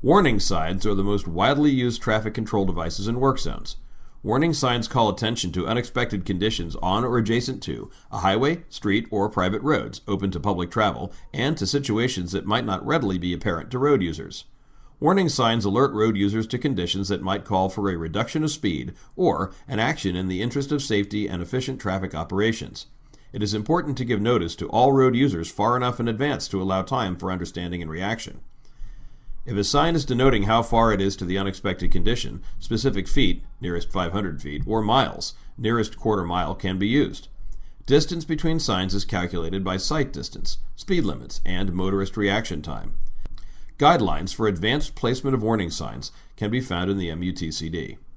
Warning signs are the most widely used traffic control devices in work zones. Warning signs call attention to unexpected conditions on or adjacent to a highway, street, or private roads open to public travel, and to situations that might not readily be apparent to road users. Warning signs alert road users to conditions that might call for a reduction of speed or an action in the interest of safety and efficient traffic operations. It is important to give notice to all road users far enough in advance to allow time for understanding and reaction. If a sign is denoting how far it is to the unexpected condition, specific feet, nearest 500 feet, or miles, nearest quarter mile, can be used. Distance between signs is calculated by sight distance, speed limits, and motorist reaction time. Guidelines for advanced placement of warning signs can be found in the MUTCD.